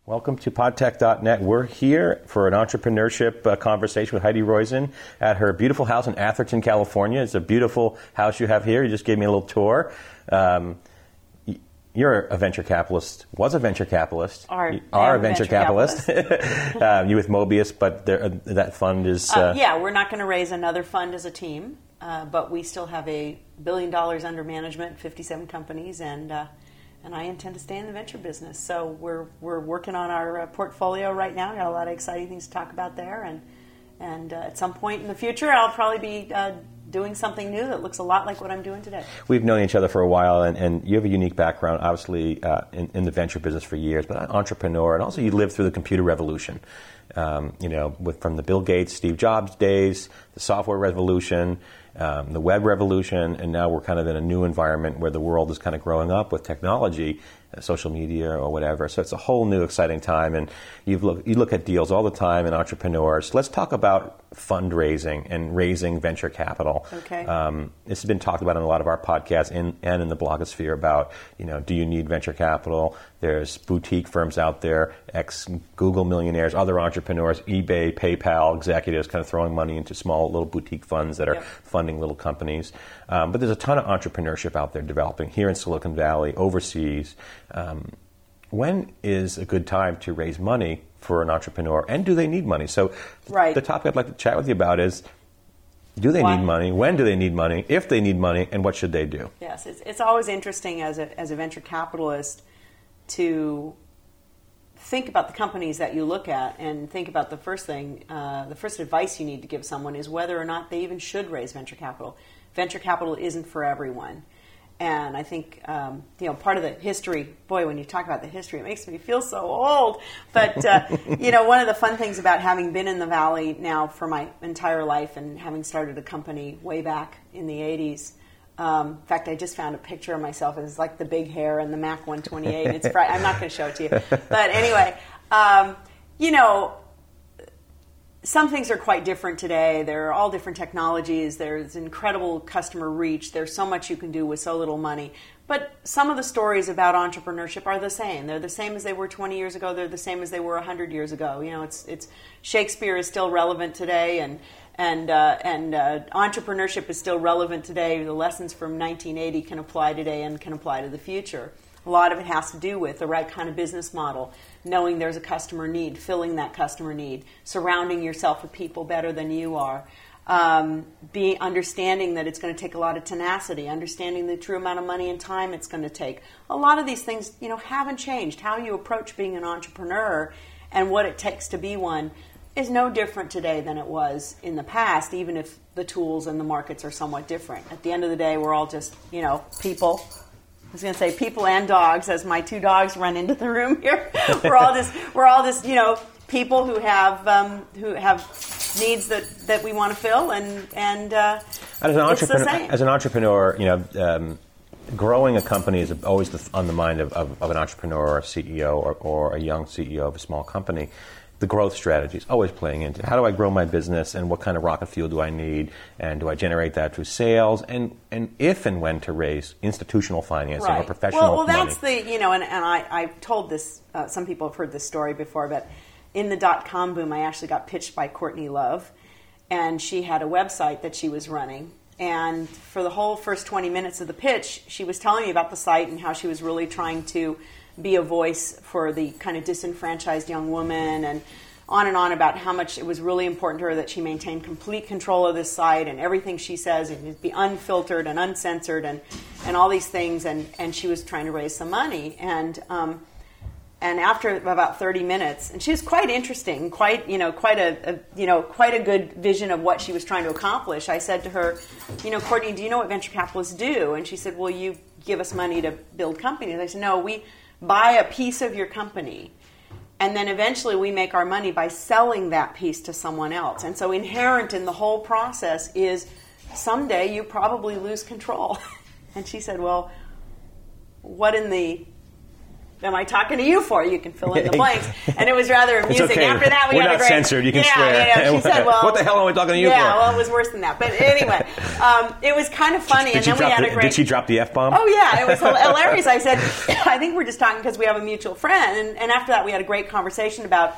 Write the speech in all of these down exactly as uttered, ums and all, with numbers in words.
Welcome to podtech dot net. We're here for an entrepreneurship uh, conversation with Heidi Roizen at her beautiful house in Atherton, California. It's a beautiful house you have here. You just gave me a little tour. Um, you're a venture capitalist, was a venture capitalist. Are, you are a venture, venture, capitalist. capitalist. um, you with Mobius, but there, uh, that fund is... Uh, uh, yeah, we're not going to raise another fund as a team, uh, but we still have a billion dollars under management, fifty-seven companies, and... Uh, And I intend to stay in the venture business. So we're we're working on our uh, portfolio right now. Got a lot of exciting things to talk about there. And and uh, at some point in the future, I'll probably be uh, doing something new that looks a lot like what I'm doing today. We've known each other for a while, and, and you have a unique background, obviously, uh, in, in the venture business for years, but an entrepreneur, and also you lived through the computer revolution. Um, you know, with, from the Bill Gates, Steve Jobs days, the software revolution, um, the web revolution, and now we're kind of in a new environment where the world is kind of growing up with technology, uh, social media or whatever. So it's a whole new exciting time, and you've look, you look at deals all the time and entrepreneurs. Let's talk about fundraising and raising venture capital. Okay. Um, this has been talked about in a lot of our podcasts in, and in the blogosphere about, you know, do you need venture capital? There's boutique firms out there, ex-Google millionaires, other entrepreneurs, eBay, PayPal executives kind of throwing money into small little boutique funds that are yep. funding little companies. Um, but there's a ton of entrepreneurship out there developing here in Silicon Valley, overseas. Um, when is a good time to raise money for an entrepreneur, and do they need money? So right. the topic I'd like to chat with you about is, do they Why? need money? When do they need money? If they need money, and what should they do? Yes, it's, it's always interesting as a, as a venture capitalist to think about the companies that you look at and think about the first thing, uh, the first advice you need to give someone is whether or not they even should raise venture capital. Venture capital isn't for everyone. And I think, um, you know, part of the history, boy, when you talk about the history, it makes me feel so old. But, uh, you know, one of the fun things about having been in the Valley now for my entire life and having started a company way back in the eighties, um, in fact, I just found a picture of myself. It's like the big hair and the Mac one twenty-eight. It's bright. I'm not going to show it to you. But anyway, um, you know, some things are quite different today. There are all different technologies. There's incredible customer reach. There's so much you can do with so little money. But some of the stories about entrepreneurship are the same. They're the same as they were twenty years ago. They're the same as they were one hundred years ago. You know, it's it's Shakespeare is still relevant today, and and uh, and uh, entrepreneurship is still relevant today. The lessons from nineteen eighty can apply today and can apply to the future. A lot of it has to do with the right kind of business model, knowing there's a customer need, filling that customer need, surrounding yourself with people better than you are, um, be understanding that it's going to take a lot of tenacity, understanding the true amount of money and time it's going to take. A lot of these things, you know, haven't changed. How you approach being an entrepreneur and what it takes to be one is no different today than it was in the past, even if the tools and the markets are somewhat different. At the end of the day, we're all just, you know, people. I was going to say people and dogs, as my two dogs run into the room here. We're all just, we're all just, you know, people who have um, who have needs that, that we want to fill, and and uh, as an it's entrepreneur, the same. as an entrepreneur, you know, um, growing a company is always the, on the mind of, of, of an entrepreneur or a C E O or, or a young C E O of a small company. The growth strategy is always playing into how do I grow my business, and what kind of rocket fuel do I need, and do I generate that through sales, and, and if and when to raise institutional financing right. or professional well, well, money. that's the, you know, and, and I, I've told this, uh, some people have heard this story before, but in the dot-com boom, I actually got pitched by Courtney Love, and she had a website that she was running. And for the whole first twenty minutes of the pitch, she was telling me about the site and how she was really trying to be a voice for the kind of disenfranchised young woman, and on and on about how much it was really important to her that she maintain complete control of this site, and everything she says and be unfiltered and uncensored, and, and all these things. And, and she was trying to raise some money. And um, and after about thirty minutes, and she was quite interesting, quite you know quite a, a you know quite a good vision of what she was trying to accomplish. I said to her, you know, Courtney, do you know what venture capitalists do? And she said, well, you give us money to build companies. I said, no, we buy a piece of your company, and then eventually we make our money by selling that piece to someone else. And so inherent in the whole process is someday you probably lose control. And she said, well, what in the am I talking to you for? You can fill in the blanks. And it was rather amusing. It's okay. After that, we We're had not a great, censored. You can yeah, swear. Yeah, she said, well, what the hell am I talking to you yeah, for? Yeah, well, it was worse than that. But anyway, um, it was kind of funny. Did, and then we had the, a great. Did she drop the F-bomb? Oh, yeah. It was hilarious. I said, I think we're just talking because we have a mutual friend. And, and after that, we had a great conversation about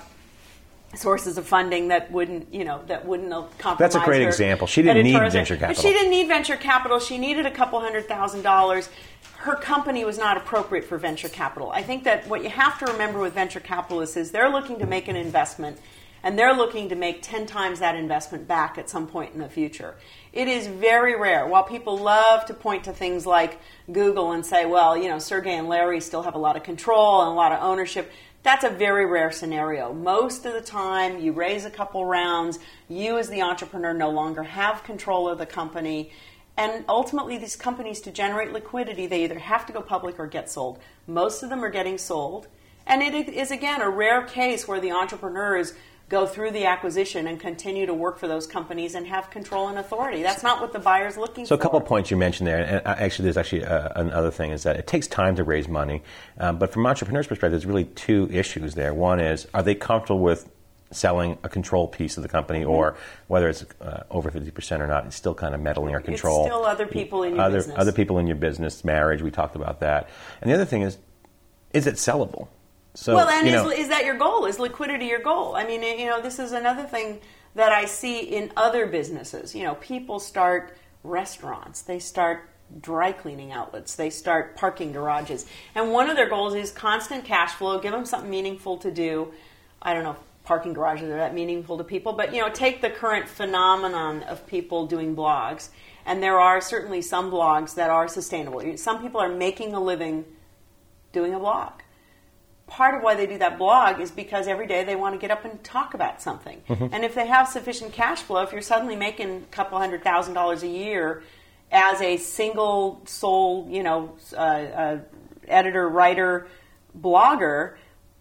sources of funding that wouldn't, you know, that wouldn't compromise. That's a great her example. She didn't need editorial- venture capital. But she didn't need venture capital. She needed a couple hundred thousand dollars. Her company was not appropriate for venture capital. I think that what you have to remember with venture capitalists is they're looking to make an investment, and they're looking to make ten times that investment back at some point in the future. It is very rare. While people love to point to things like Google and say, well, you know, Sergey and Larry still have a lot of control and a lot of ownership, that's a very rare scenario. Most of the time, you raise a couple rounds, you as the entrepreneur no longer have control of the company, and ultimately these companies, to generate liquidity, they either have to go public or get sold. Most of them are getting sold, and it is, again, a rare case where the entrepreneurs go through the acquisition and continue to work for those companies and have control and authority. That's not what the buyer's looking so for. So a couple of points you mentioned there, and actually there's actually uh, another thing, is that it takes time to raise money. Um, but from an entrepreneur's perspective, there's really two issues there. One is, are they comfortable with selling a control piece of the company, mm-hmm. or whether it's uh, over fifty percent or not, it's still kind of meddling or control. It's still other people in your other, business. Other people in your business, marriage, we talked about that. And the other thing is, is it sellable? So, well, and you know, is, is that your goal? Is liquidity your goal? I mean, you know, this is another thing that I see in other businesses. You know, people start restaurants, they start dry cleaning outlets, they start parking garages, and one of their goals is constant cash flow. Give them something meaningful to do. I don't know if parking garages are that meaningful to people, but you know, take the current phenomenon of people doing blogs, and there are certainly some blogs that are sustainable. Some people are making a living doing a blog. Part of why they do that blog is because every day they want to get up and talk about something. Mm-hmm. And if they have sufficient cash flow, if you're suddenly making a couple hundred thousand dollars a year as a single sole, you know, uh, uh, editor, writer, blogger,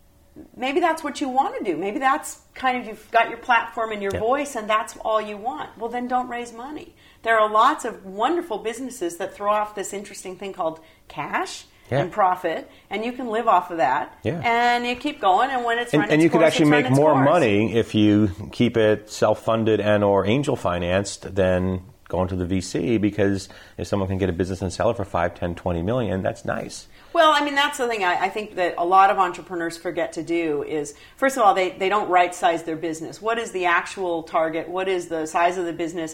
maybe that's what you want to do. Maybe that's kind of, you've got your platform and your yeah. voice, and that's all you want. Well, then don't raise money. There are lots of wonderful businesses that throw off this interesting thing called cash. Yeah. And profit, and you can live off of that, yeah. and you keep going, and when it's and, run and its you course, could actually make more course. money if you keep it self-funded and or angel financed than going to the V C, because if someone can get a business and sell it for five, ten, twenty million, that's nice. Well, I mean, that's the thing I, I think that a lot of entrepreneurs forget to do is, first of all, they, they don't right size their business. What is the actual target? What is the size of the business?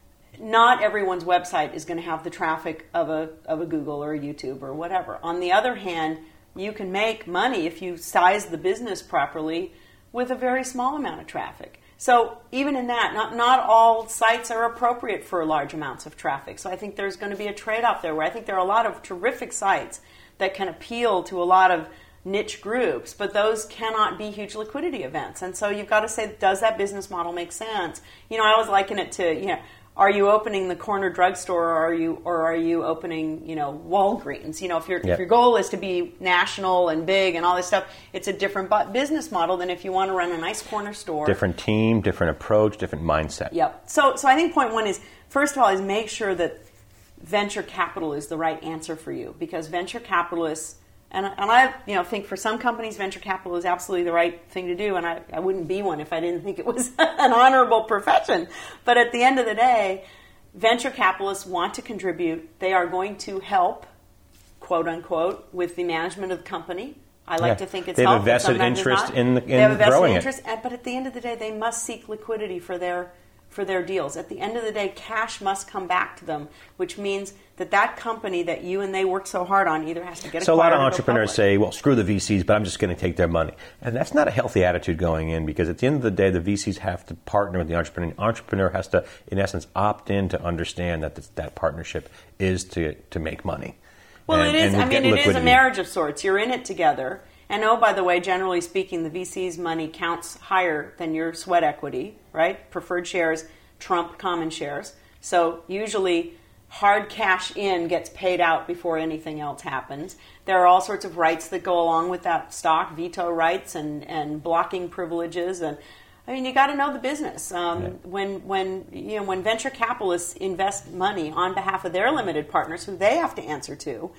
Not everyone's website is going to have the traffic of a of a Google or a YouTube or whatever. On the other hand, you can make money if you size the business properly with a very small amount of traffic. So even in that, not, not all sites are appropriate for large amounts of traffic. So I think there's going to be a trade-off there, where I think there are a lot of terrific sites that can appeal to a lot of niche groups, but those cannot be huge liquidity events. And so you've got to say, does that business model make sense? You know, I always liken it to, you know, are you opening the corner drugstore, or are you, or are you opening, you know, Walgreens? You know, if your yep. if your goal is to be national and big and all this stuff, it's a different business model than if you want to run a nice corner store. Different team, different approach, different mindset. Yep. So, so I think point one is, first of all, is make sure that venture capital is the right answer for you, because venture capitalists. And, and I, you know, think for some companies, venture capital is absolutely the right thing to do, and I, I wouldn't be one if I didn't think it was an honorable profession. But at the end of the day, venture capitalists want to contribute. They are going to help, quote unquote, with the management of the company. I like yeah. to think it's they have help, a vested interest in, the, in they have a vested growing interest, it. But at the end of the day, they must seek liquidity for their for their deals. At the end of the day, cash must come back to them, which means that that company that you and they worked so hard on either has to get acquired. So a lot of or entrepreneurs say, well, screw the V Cs, but I'm just going to take their money. And that's not a healthy attitude going in, because at the end of the day, the V Cs have to partner with the entrepreneur. The entrepreneur has to, in essence, opt in to understand that this, that partnership is to, to make money. Well, and, it is. and I mean, it liquidity. is a marriage of sorts. You're in it together. And oh, by the way, generally speaking, the V C's money counts higher than your sweat equity, right? Preferred shares trump common shares. So usually hard cash in gets paid out before anything else happens. There are all sorts of rights that go along with that stock, veto rights and, and blocking privileges. And I mean, you got to know the business. Um, yeah. When when you know when venture capitalists invest money on behalf of their limited partners, who they have to answer to,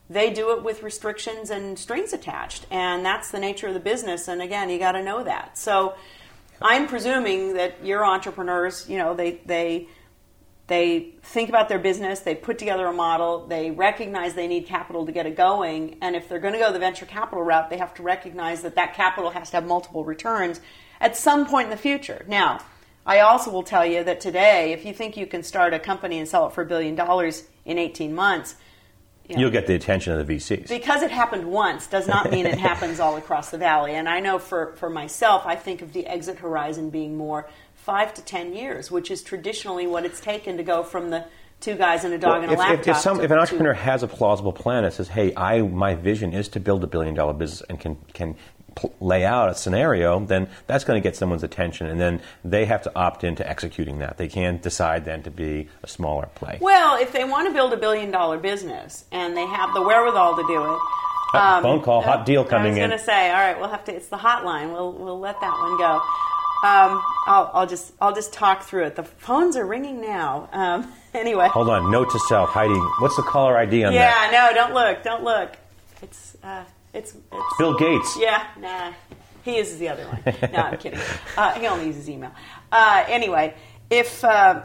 they do it with restrictions and strings attached, and that's the nature of the business. And again, you got to know that. So, I'm presuming that your entrepreneurs, you know, they they they think about their business, they put together a model, they recognize they need capital to get it going, and if they're going to go the venture capital route, they have to recognize that that capital has to have multiple returns at some point in the future. Now, I also will tell you that today, if you think you can start a company and sell it for a billion dollars in eighteen months, you know, you'll get the attention of the V Cs. Because it happened once does not mean it happens all across the valley. And I know for, for myself, I think of the exit horizon being more five to ten years, which is traditionally what it's taken to go from the two guys and a dog well, and a if, laptop. If, if, some, to, if an entrepreneur to, has a plausible plan that says, hey, I my vision is to build a billion-dollar business and can can pl- lay out a scenario, then that's going to get someone's attention, and then they have to opt into executing that. They can't decide then to be a smaller play. Well, if they want to build a billion-dollar business and they have the wherewithal to do it, um, phone call, hot deal coming in. I was going to say, all right, we'll have to. It's the hotline. We'll we'll let that one go. Um, I'll, I'll just I'll just talk through it. The phones are ringing now. Um, anyway, hold on. Note to self, Heidi. What's the caller I D on yeah, that? Yeah, no, don't look, don't look. It's uh, it's it's Bill Gates. Yeah, nah, he uses the other one. No, I'm kidding. Uh, he only uses email. Uh, anyway, if uh,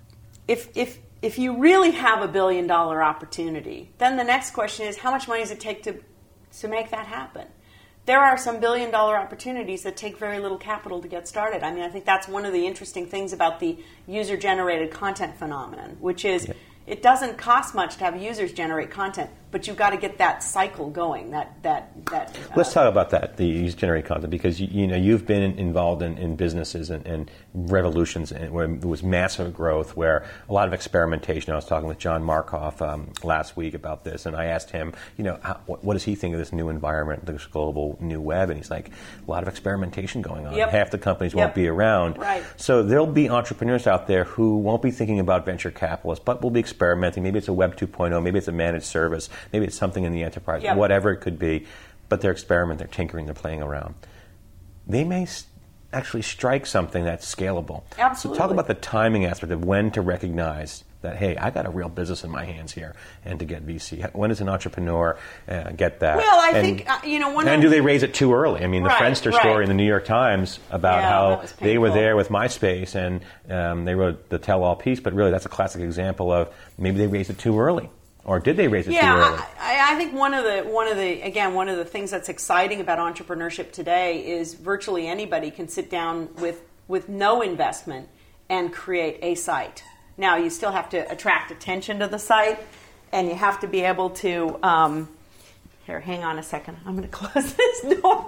if if if you really have a billion dollar opportunity, then the next question is how much money does it take to to make that happen? There are some billion dollar opportunities that take very little capital to get started. I mean, I think that's one of the interesting things about the user generated content phenomenon, which is yep. It doesn't cost much to have users generate content, but you've got to get that cycle going. That that that. Uh, Let's talk about that, the user generated content, because you, you know you've been involved in, in businesses and, and revolutions and where there was massive growth, where a lot of experimentation. I was talking with John Markoff um, last week about this, and I asked him, you know, how, what, what does he think of this new environment, this global new web? And he's like, a lot of experimentation going on. Yep. Half the companies yep. won't be around. Right. So there'll be entrepreneurs out there who won't be thinking about venture capitalists, but will be experimenting. Maybe it's a Web two point oh, maybe it's a managed service, maybe it's something in the enterprise, yep. whatever it could be. But they're experimenting, they're tinkering, they're playing around. They may s- actually strike something that's scalable. Absolutely. So talk about the timing aspect of when to recognize that, hey, I got a real business in my hands here, and to get V C. When does an entrepreneur uh, get that? Well, I and, think, uh, you know, one And of do they raise it too early? I mean, the right, Friendster right. story in the New York Times about yeah, how they were painful. there with MySpace, and um, they wrote the tell-all piece, but really that's a classic example of maybe they raised it too early. Or did they raise it yeah, too early? I, I think one of the one of the again one of the things that's exciting about entrepreneurship today is virtually anybody can sit down with with no investment and create a site. Now you still have to attract attention to the site, and you have to be able to. Um, here, hang on a second. I'm going to close this door.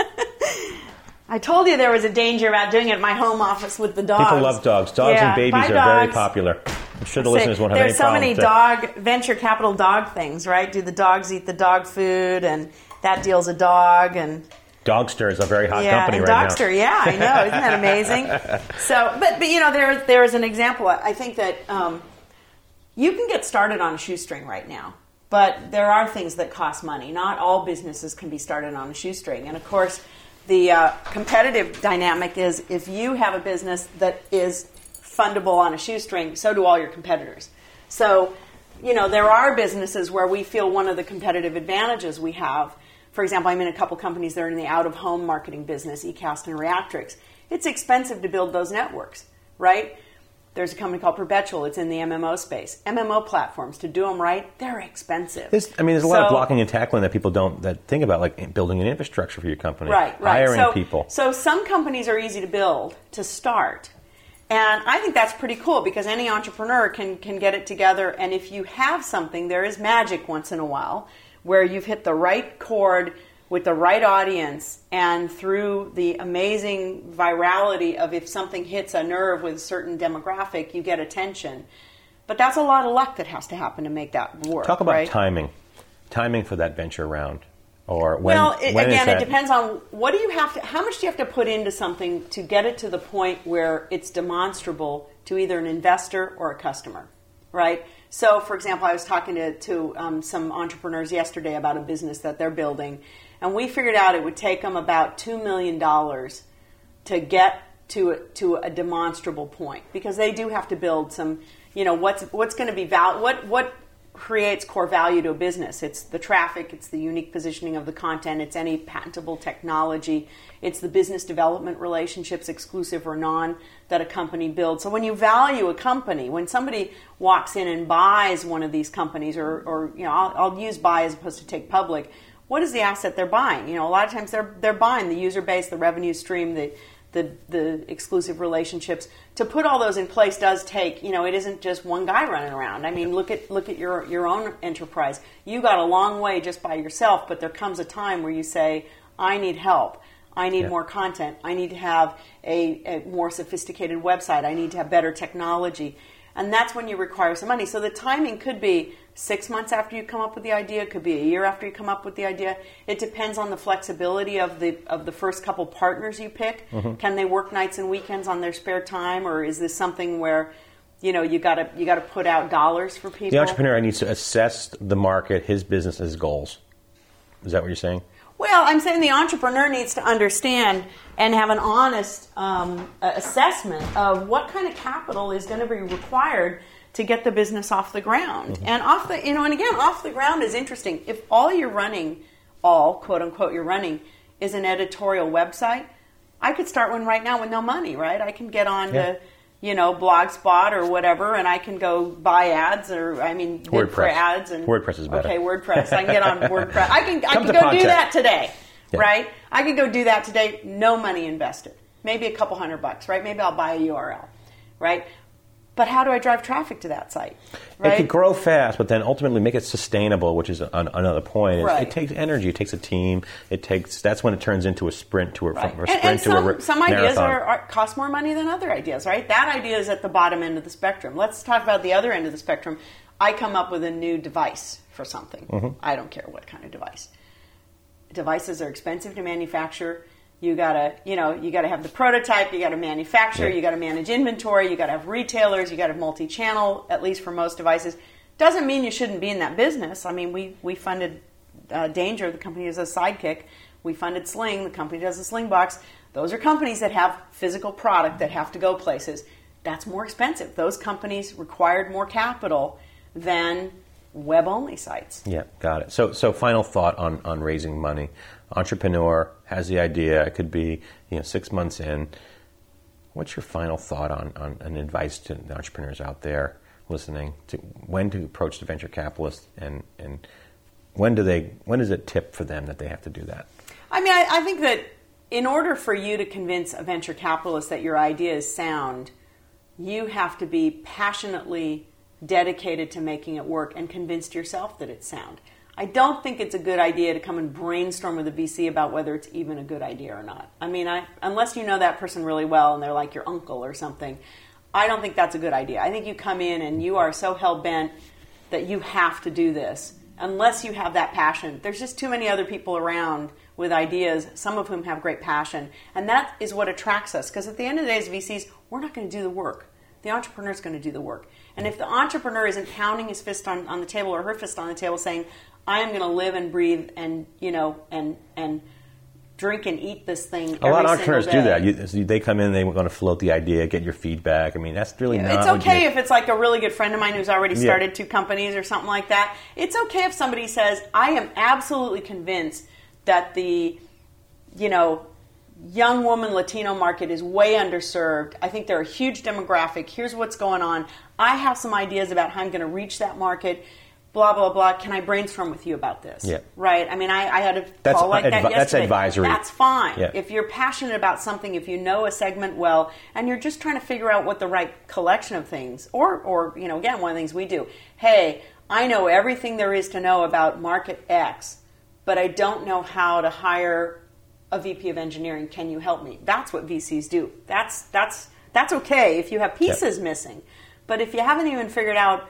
I told you there was a danger about doing it at my home office with the dogs. People love dogs. Dogs yeah, and babies buy are dogs. very popular. I'm sure the Say, listeners won't have any There's so problem many with dog venture capital dog things, right? Do the dogs eat the dog food, and that deal's a dog, and Dogster is a very hot yeah, company and right Dogster, now. yeah, I know, isn't that amazing? So, but but you know, there there is an example. I think that um, you can get started on a shoestring right now, but there are things that cost money. Not all businesses can be started on a shoestring, and of course, the uh, competitive dynamic is if you have a business that is fundable on a shoestring, so do all your competitors. So, you know, there are businesses where we feel one of the competitive advantages we have. For example, I'm in a couple companies that are in the out-of-home marketing business, eCast and Reactrix. It's expensive to build those networks, right? There's a company called Perpetual. It's in the M M O space. M M O platforms, to do them right, they're expensive. There's, I mean, there's a so, lot of blocking and tackling that people don't that think about, like building an infrastructure for your company, right, right. hiring so, people. So some companies are easy to build, to start. And I think that's pretty cool because any entrepreneur can, can get it together. And if you have something, there is magic once in a while where you've hit the right chord with the right audience, and through the amazing virality of if something hits a nerve with a certain demographic, you get attention. But that's a lot of luck that has to happen to make that work. Talk about right? timing. Timing for that venture round. Or when, well, it, when again, is that? it depends on what do you have to, how much do you have to put into something to get it to the point where it's demonstrable to either an investor or a customer, right? So, for example, I was talking to, to um, some entrepreneurs yesterday about a business that they're building, and we figured out it would take them about two million dollars to get to a, to a demonstrable point, because they do have to build some, you know, what's what's going to be val- what what creates core value to a business. It's the traffic, it's the unique positioning of the content, it's any patentable technology, it's the business development relationships, exclusive or non, that a company builds. So when you value a company, when somebody walks in and buys one of these companies, or, or you know, I'll, I'll use buy as opposed to take public, what is the asset they're buying? You know, a lot of times they're they're buying the user base, the revenue stream, the the the exclusive relationships. To put all those in place does take, you know, it isn't just one guy running around. I mean, look at look at your your own enterprise. You got a long way just by yourself, but there comes a time where you say, I need help. I need yeah. more content. I need to have a, a more sophisticated website. I need to have better technology. And that's when you require some money. So the timing could be six months after you come up with the idea. It could be a year after you come up with the idea. It depends on the flexibility of the of the first couple partners you pick. Mm-hmm. Can they work nights and weekends on their spare time, or is this something where, you know, you got to you got to put out dollars for people? The entrepreneur needs to assess the market, his business, his goals. Is that what you're saying? Well, I'm saying the entrepreneur needs to understand and have an honest um, assessment of what kind of capital is going to be required to get the business off the ground. Mm-hmm. And off the, you know, and again, off the ground is interesting. If all you're running, all quote unquote you're running, is an editorial website, I could start one right now with no money, right? I can get on yeah. to, you know, Blogspot or whatever, and I can go buy ads, or I mean, bid for ads. And WordPress is better. Okay, WordPress. I can get on WordPress. I can I can go do that today, yeah. right? I can go do that today. No money invested. Maybe a couple hundred bucks, right? Maybe I'll buy a U R L, right? But how do I drive traffic to that site? Right? It could grow fast, but then ultimately make it sustainable, which is an, another point. Right. It, it takes energy. It takes a team. It takes. That's when it turns into a sprint to a, right. from a and, sprint and to some, a some marathon. ideas are, are cost more money than other ideas, right? That idea is at the bottom end of the spectrum. Let's talk about the other end of the spectrum. I come up with a new device for something. Mm-hmm. I don't care what kind of device. Devices are expensive to manufacture. You gotta, you know, you gotta have the prototype. You gotta manufacture. Yeah. You gotta manage inventory. You gotta have retailers. You gotta have multi-channel. At least for most devices, doesn't mean you shouldn't be in that business. I mean, we we funded uh, Danger, the company does a Sidekick. We funded Sling, the company does a Sling Box. Those are companies that have physical product that have to go places. That's more expensive. Those companies required more capital than web-only sites. Yeah, got it. So, so final thought on on raising money. Entrepreneur has the idea. It could be, you know, six months in. What's your final thought on, on an advice to the entrepreneurs out there listening to when to approach the venture capitalist, and, and when do they when is it tip for them that they have to do that? I mean, I, I think that in order for you to convince a venture capitalist that your idea is sound, you have to be passionately dedicated to making it work and convinced yourself that it's sound. I don't think it's a good idea to come and brainstorm with a V C about whether it's even a good idea or not. I mean, I, unless you know that person really well and they're like your uncle or something, I don't think that's a good idea. I think you come in and you are so hell-bent that you have to do this. Unless you have that passion. There's just too many other people around with ideas, some of whom have great passion. And that is what attracts us. Because at the end of the day, as V Cs, we're not going to do the work. The entrepreneur's going to do the work. And if the entrepreneur isn't pounding his fist on, on the table or her fist on the table saying, I am going to live and breathe and, you know, and and drink and eat this thing every A lot of entrepreneurs do that. You, they come in, they want to float the idea, get your feedback. I mean, that's really yeah, not... It's okay if it's like a really good friend of mine who's already started yeah. two companies or something like that. It's okay if somebody says, I am absolutely convinced that the, you know, young woman Latino market is way underserved. I think they're a huge demographic. Here's what's going on. I have some ideas about how I'm going to reach that market. Blah, blah, blah. Can I brainstorm with you about this? Yeah. Right? I mean, I, I had a that's call like advi- that yesterday. That's advisory. That's fine. Yeah. If you're passionate about something, if you know a segment well, and you're just trying to figure out what the right collection of things, or, or you know, again, one of the things we do, hey, I know everything there is to know about market X, but I don't know how to hire a V P of engineering. Can you help me? That's what V Cs do. That's that's that's okay if you have pieces yeah. missing. But if you haven't even figured out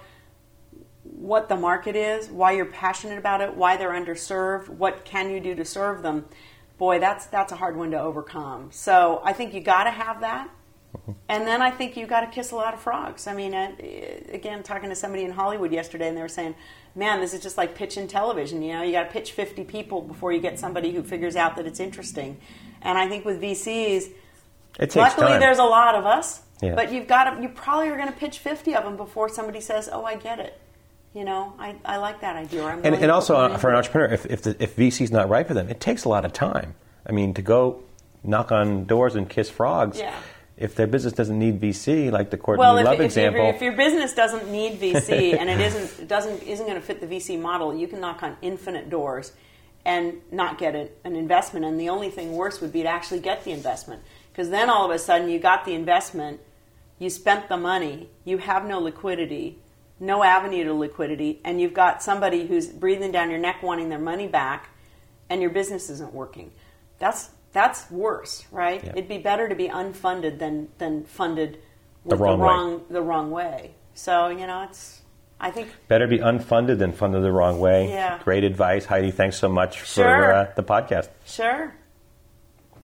what the market is, why you're passionate about it, why they're underserved, what can you do to serve them, boy, that's that's a hard one to overcome. So I think you got to have that. Mm-hmm. And then I think you got to kiss a lot of frogs. I mean, uh, again, talking to somebody in Hollywood yesterday, and they were saying, man, this is just like pitching television. You know, you got to pitch fifty people before you get somebody who figures out that it's interesting. And I think with V Cs, it takes luckily time. There's a lot of us, yeah. but you've got to, you probably are going to pitch fifty of them before somebody says, oh, I get it. you know, I, I like that idea. Or I'm And, willing and to also put uh, money for an into it. entrepreneur, if, if, the, if V C is not right for them, it takes a lot of time. I mean, to go knock on doors and kiss frogs, Yeah. if their business doesn't need V C, like the Courtney Well, if, Love if, your, example. if your business doesn't need V C and it isn't it doesn't isn't going to fit the V C model, you can knock on infinite doors and not get it, an investment. And the only thing worse would be to actually get the investment, because then all of a sudden you got the investment, you spent the money, you have no liquidity, no avenue to liquidity, and you've got somebody who's breathing down your neck wanting their money back, and your business isn't working. That's That's worse, right? Yeah. It'd be better to be unfunded than than funded with The wrong the way. wrong the wrong way. So you know, it's I think Better be unfunded than funded the wrong way. Yeah. Great advice. Heidi, thanks so much Sure. for uh, the podcast. sure.